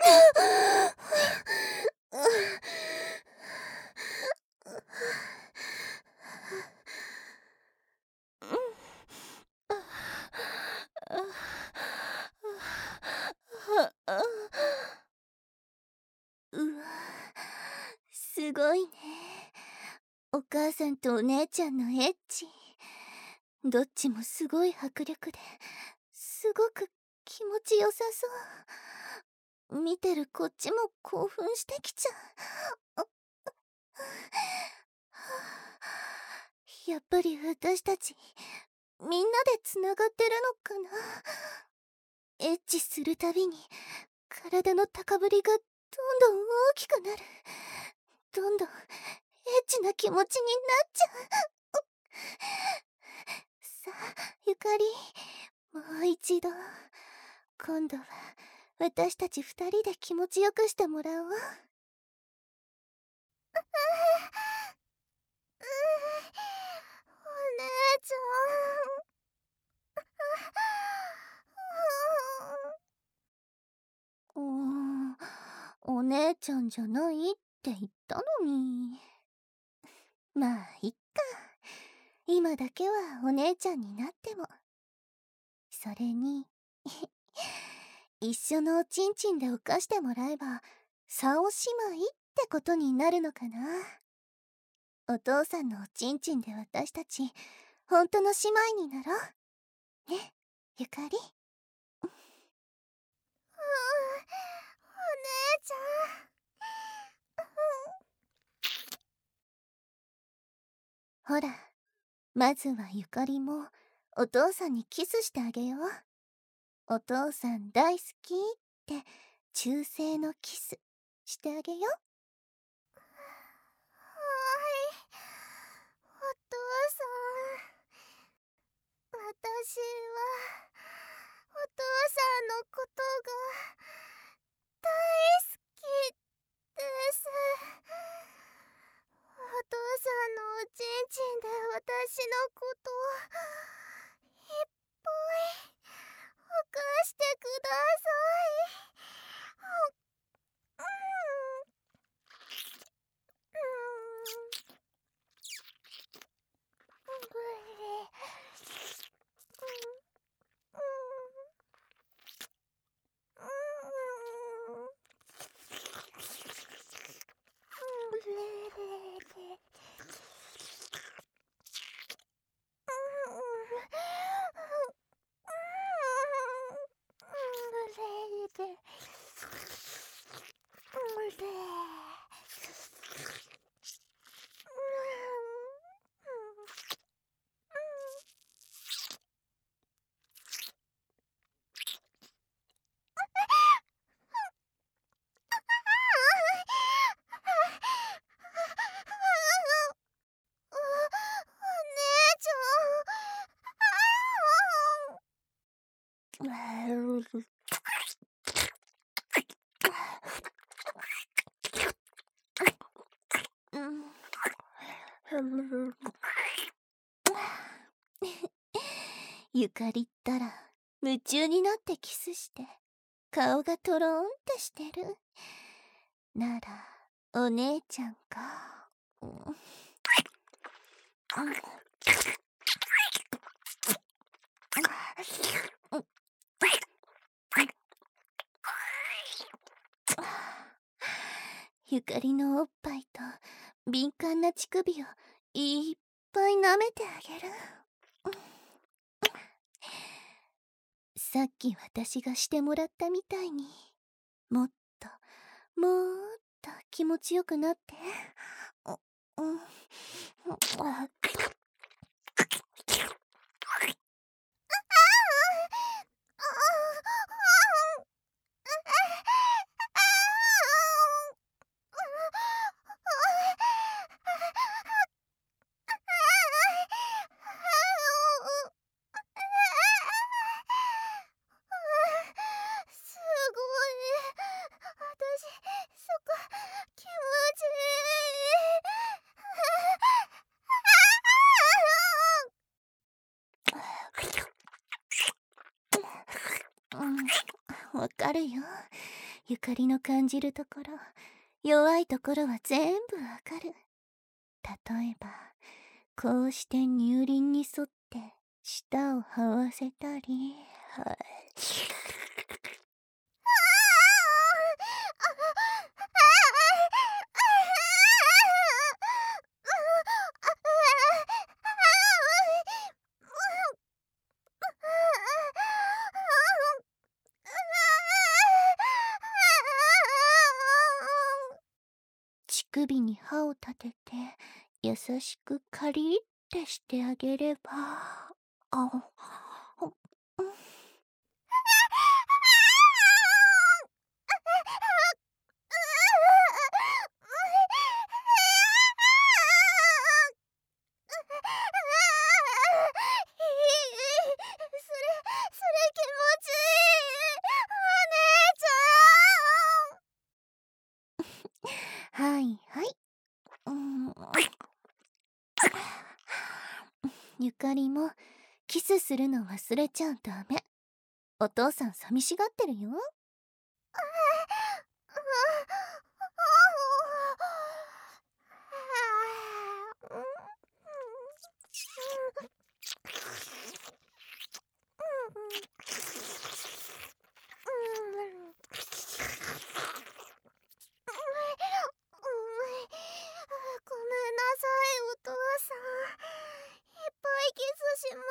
うわ、すごいね。お母さんとお姉ちゃんのエッチ。どっちもすごい迫力で、すごく気持ちよさそう。見てるこっちも興奮してきちゃう。やっぱり私たち、みんなでつながってるのかな。エッチするたびに、体の高ぶりがどんどん大きくなる。どんどんエッチな気持ちになっちゃう。さあ、ゆかり、もう一度。今度は私たち二人で気持ちよくしてもらおう。お姉ちゃん。お姉ちゃんじゃないって言ったのに。まあ、いっか。今だけはお姉ちゃんになっても。それに、一緒のおちんちんで犯してもらえば、三姉妹ってことになるのかな。お父さんのおちんちんで私たち、本当の姉妹になろう。ね、ゆかり。お姉ちゃん。ほら、まずはゆかりもお父さんにキスしてあげよう。お父さん大好きって忠誠のキスしてあげよう。はい、お父さん。私はお父さんのことが大好きです。お父さんのおちんちんで私のこといっぱい犯してください。ゆかりったら夢中になってキスして顔がトローンってしてる。ならお姉ちゃんか。ゆかりのおっぱいと敏感な乳首をいっぱい舐めてあげる。さっき私がしてもらったみたいに、もっともっと気持ちよくなって。すごい。私、そこ、気持ちいい。わかるよ。 ゆかりの感じるところ、弱いところは全部わかる。例えば、こうして乳輪に沿って舌を這わせたり、はい。乳首に歯を立てて優しくカリってしてあげれば、気持ちいい。はいはい。ゆかりもキスするの忘れちゃダメ。お父さん寂しがってるよ。ごめんなさい、お父さん。いっぱいキスします。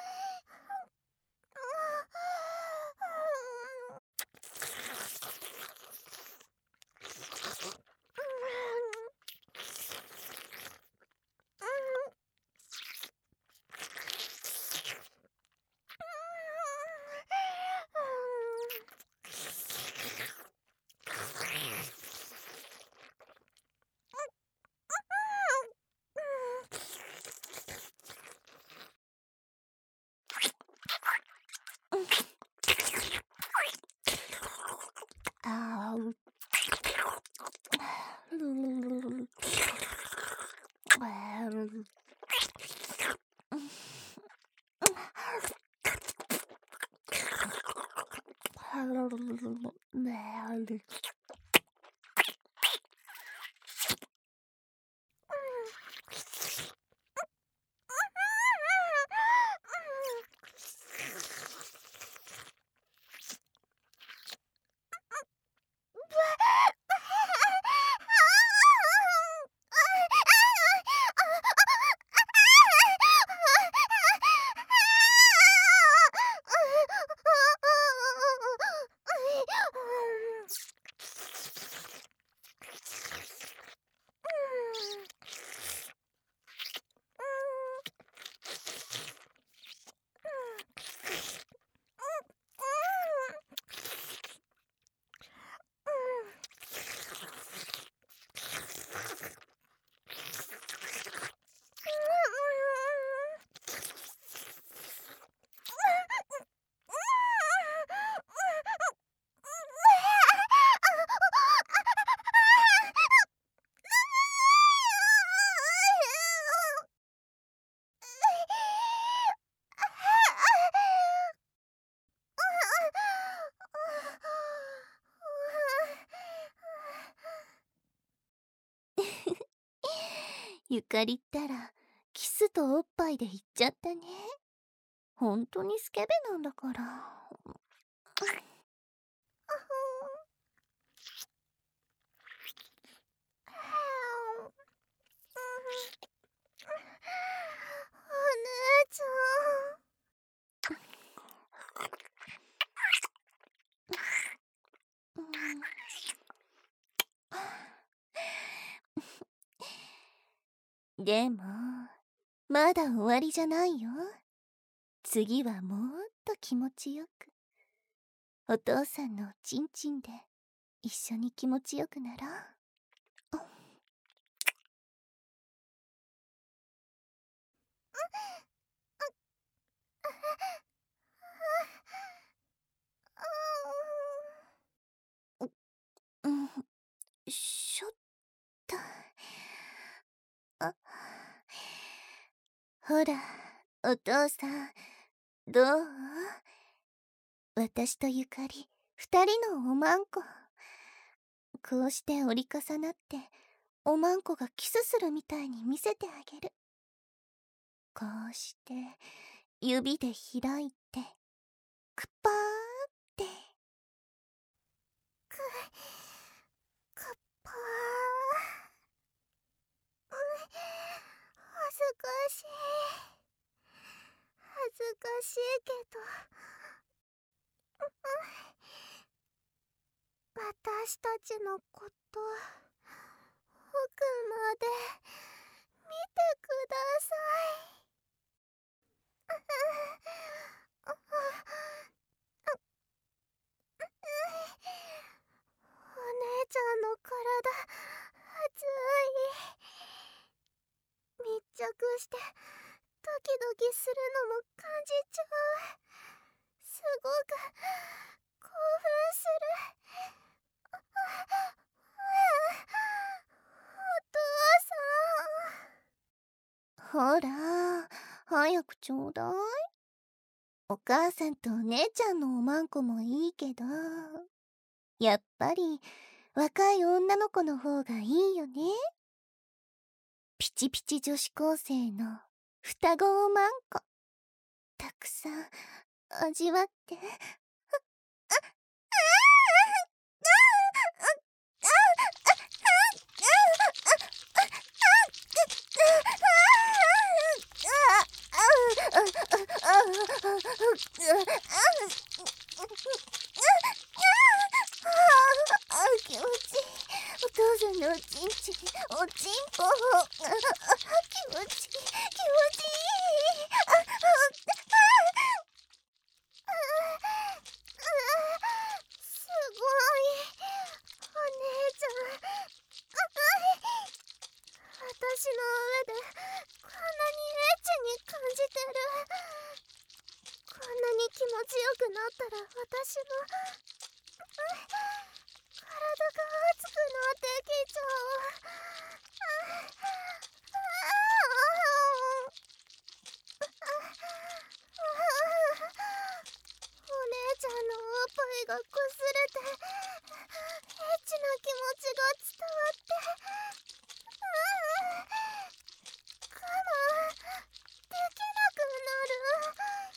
ゆかりったらキスとおっぱいで言っちゃったね。本当にスケベなんだから。お姉ちゃん。でもまだ終わりじゃないよ。次はもっと気持ちよく、お父さんのおちんちんで一緒に気持ちよくなろう。うん、しょっと。あ、ほら、お父さん、どう？私とゆかり、 二人のおまんこ。こうして折り重なっておまんこがキスするみたいに見せてあげる。こうして指で開いてくぱーって。くっぱー。恥ずかしい。恥ずかしいけど、私たちのこと奥まで見てください。お姉ちゃんの体熱い。密着してドキドキするのも感じちゃう。すごく興奮する。お父さん。ほら、早くちょうだい。お母さんとお姉ちゃんのおまんこもいいけど、やっぱり若い女の子の方がいいよね。ピチピチ女子高生の双子おまんこ、たくさん味わって。気持ちいい。お父さんのおちんちん、おちんぽ。気持ちいい、気持ちいい。すごい。お姉ちゃん。私の上でこんなにエッチに感じてる。こんなに気持ちよくなったら私も体が熱くなってきちゃう。お姉ちゃんのおっぱいがこすれてエッチな気持ちが伝わって、我慢できなくなる。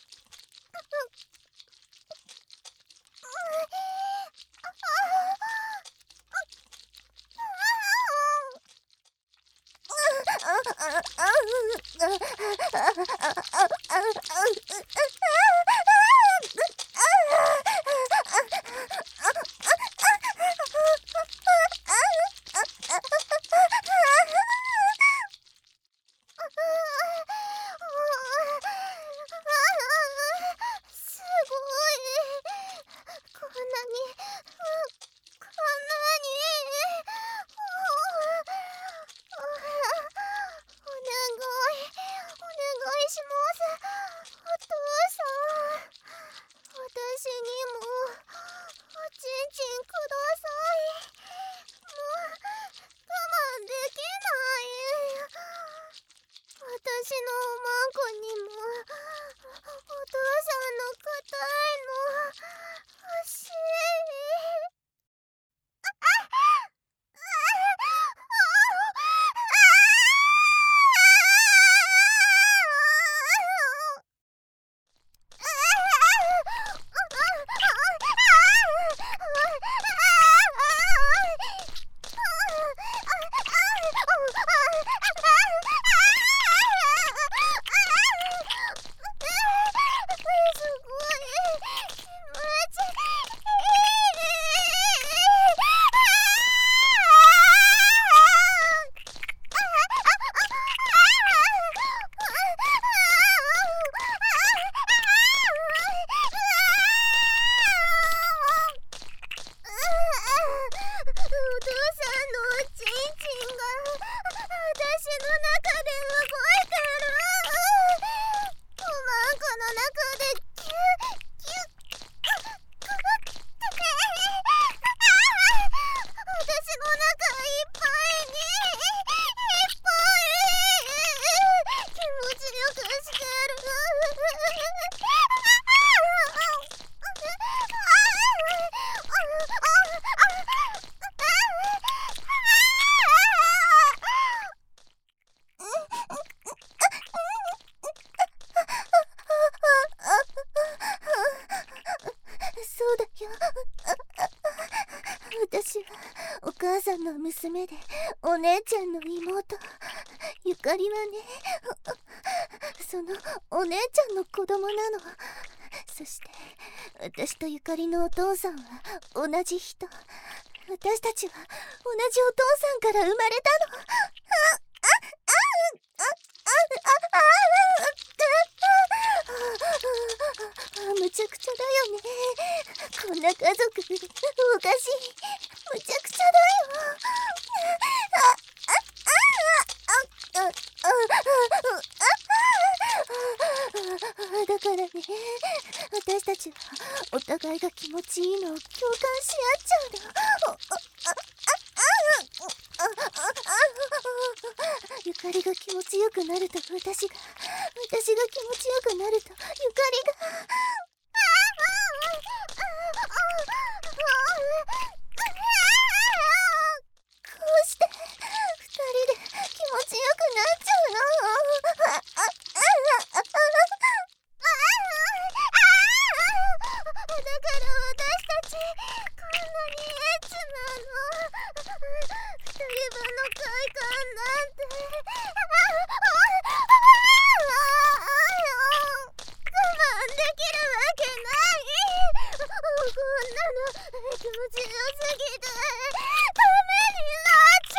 すごい。こんなに、こんなに。お願いします。お父さんの娘でお姉ちゃんの妹ゆかりはね、そのお姉ちゃんの子供なの。そして私とゆかりのお父さんは同じ人。私たちは同じお父さんから生まれたの。むちゃくちゃだよね。こんな家族おかしい。むちゃくちゃだよ。だからね、私たちはお互いが気持ちいいのを共感し合っちゃうの。ゆかりが気持ちよくなると私が気持ちよくなるとゆかりがこうして二人で気持ちよくなっちゃうの。だから私たちこんなにエッチなの。二人分の快感なんて我慢できるわけない。こんなの気持ちよすぎてダメになっちゃ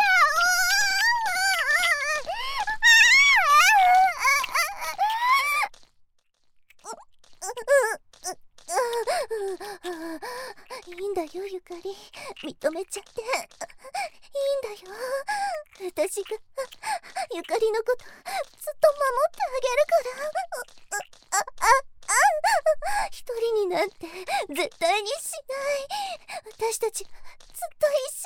う。いいんだよゆかり、認めちゃっていいんだよ。私がゆかりのことずっと守ってあげるから。一人になんて絶対にしない。私たちずっと一緒。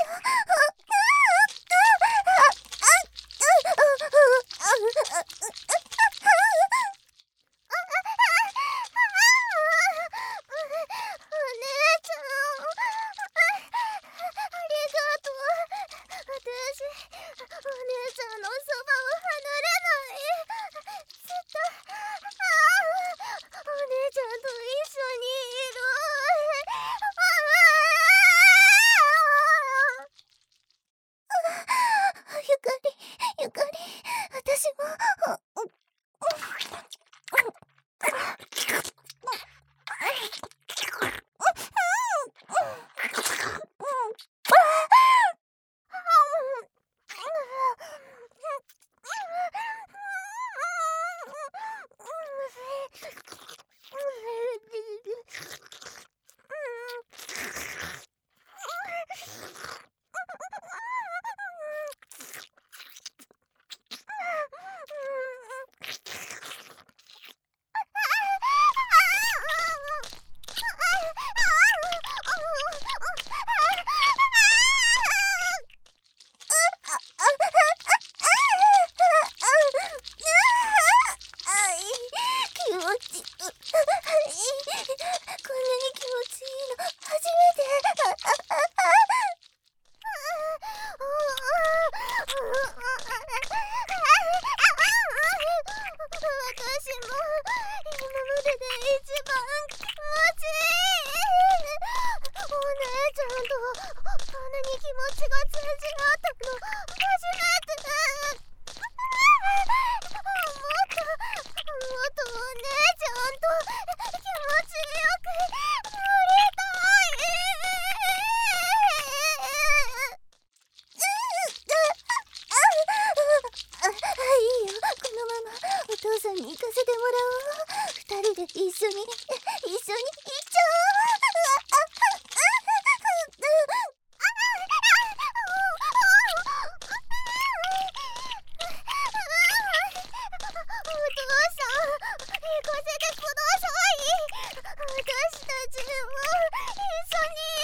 ゆかり、私も。私たちも一緒に